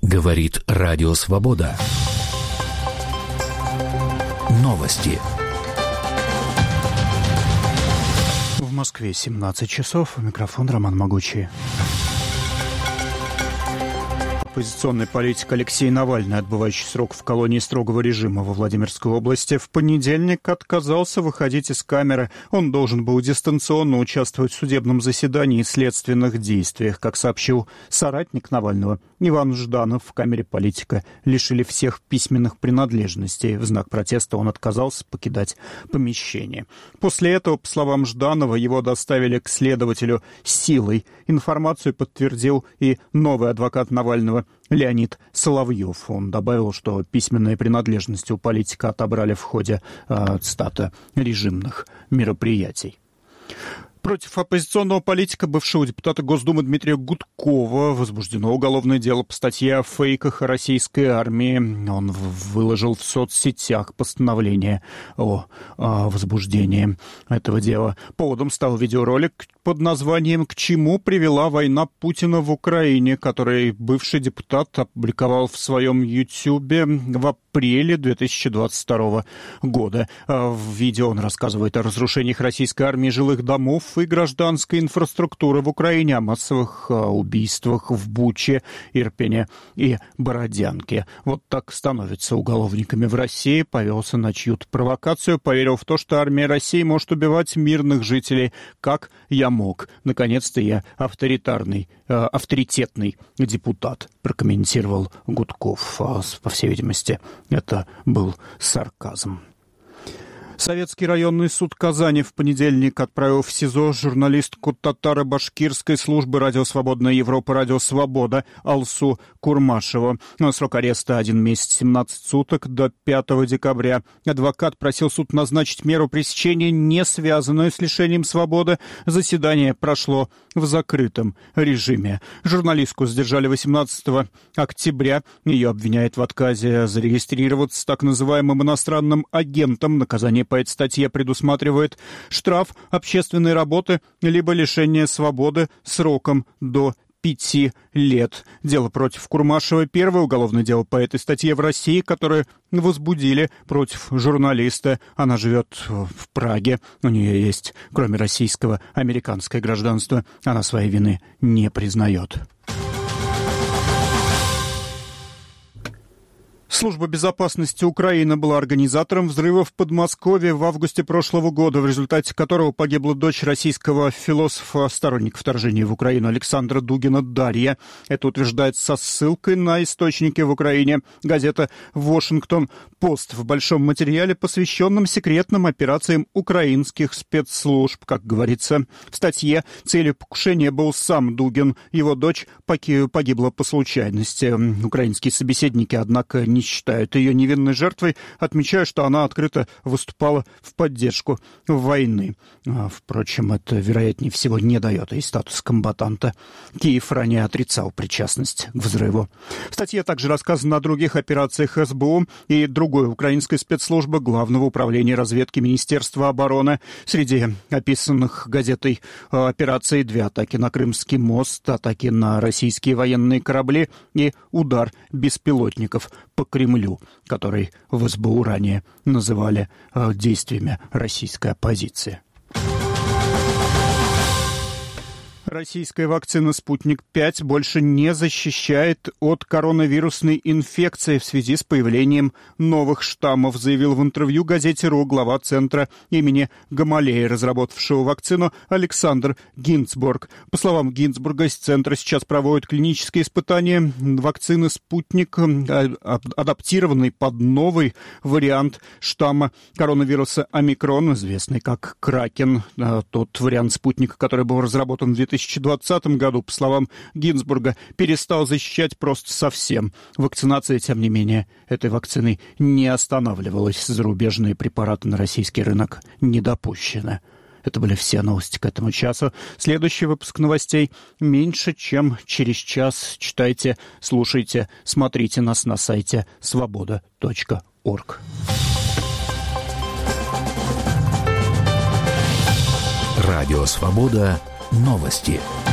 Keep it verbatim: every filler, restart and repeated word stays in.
Говорит Радио Свобода. Новости. В Москве семнадцать часов. Микрофон Роман Могучий. Оппозиционный политик Алексей Навальный, отбывающий срок в колонии строгого режима во Владимирской области, в понедельник отказался выходить из камеры. Он должен был дистанционно участвовать в судебном заседании и следственных действиях. Как сообщил соратник Навального Иван Жданов, в камере политика лишили всех письменных принадлежностей. В знак протеста он отказался покидать помещение. После этого, по словам Жданова, его доставили к следователю силой. Информацию подтвердил и новый адвокат Навального Леонид Соловьев. Он добавил, что письменные принадлежности у политика отобрали в ходе, э, цитата, режимных мероприятий. Против оппозиционного политика, бывшего депутата Госдумы Дмитрия Гудкова, возбуждено уголовное дело по статье о фейках о российской армии. Он выложил в соцсетях постановление о, о возбуждении этого дела. Поводом стал видеоролик под названием «К чему привела война Путина в Украине», который бывший депутат опубликовал в своем Ютьюбе в апреле две тысячи двадцать второго года. В видео он рассказывает о разрушениях российской армии жилых домов и гражданской инфраструктуры в Украине, о массовых убийствах в Буче, Ирпене и Бородянке. Вот так становятся уголовниками в России, повелся на чью-то провокацию, поверил в то, что армия России может убивать мирных жителей, как я мог. Наконец-то я авторитарный, э, авторитетный депутат, прокомментировал Гудков. По всей видимости, это был сарказм. Советский районный суд Казани в понедельник отправил в СИЗО журналистку татаро-башкирской службы «Радио Свободная Европа», «Радио Свобода» Алсу Курмашеву. Срок ареста один месяц семнадцать суток до пятого декабря. Адвокат просил суд назначить меру пресечения, не связанную с лишением свободы. Заседание прошло в закрытом режиме. Журналистку задержали восемнадцатого октября. Ее обвиняют в отказе зарегистрироваться с так называемым иностранным агентом. Наказание по этой статье предусматривает штраф, общественной работы, либо лишение свободы сроком до пяти лет. Дело против Курмашевой — первое уголовное дело по этой статье в России, которое возбудили против журналиста. Она живет в Праге. У нее есть, кроме российского, американское гражданство. Она своей вины не признает. Служба безопасности Украины была организатором взрыва в Подмосковье в августе прошлого года, в результате которого погибла дочь российского философа, сторонника вторжения в Украину Александра Дугина Дарья. Это утверждается со ссылкой на источники в Украине. Газета «Вашингтон-Пост» в большом материале, посвященном секретным операциям украинских спецслужб. Как говорится в статье, целью покушения был сам Дугин. Его дочь погибла по случайности. Украинские собеседники, однако, не считают ее невинной жертвой, отмечая, что она открыто выступала в поддержку войны. Впрочем, это, вероятнее всего, не дает ей статус комбатанта. Киев ранее отрицал причастность к взрыву. В статье также рассказано о других операциях эс бэ о и другой украинской спецслужбы Главного управления разведки Министерства обороны. Среди описанных газетой операций две атаки на Крымский мост, атаки на российские военные корабли и удар беспилотников по Кремлю, который в эс бэ о ранее называли э, действиями российской оппозиции. Российская вакцина «Спутник-пять» больше не защищает от коронавирусной инфекции в связи с появлением новых штаммов, заявил в интервью газете «РУ» глава центра имени Гамалея, разработавшего вакцину, Александр Гинцбург. По словам Гинцбурга, из центра сейчас проводят клинические испытания вакцины «Спутник», адаптированной под новый вариант штамма коронавируса омикрон, известный как «Кракен». Тот вариант «Спутника», который был разработан в две тысячи двадцатом году, по словам Гинцбурга, перестал защищать просто совсем. Вакцинация, тем не менее, этой вакциной не останавливалась. Зарубежные препараты на российский рынок не допущены. Это были все новости к этому часу. Следующий выпуск новостей меньше, чем через час. Читайте, слушайте, смотрите нас на сайте свобода точка орг. Радио Свобода. Новости.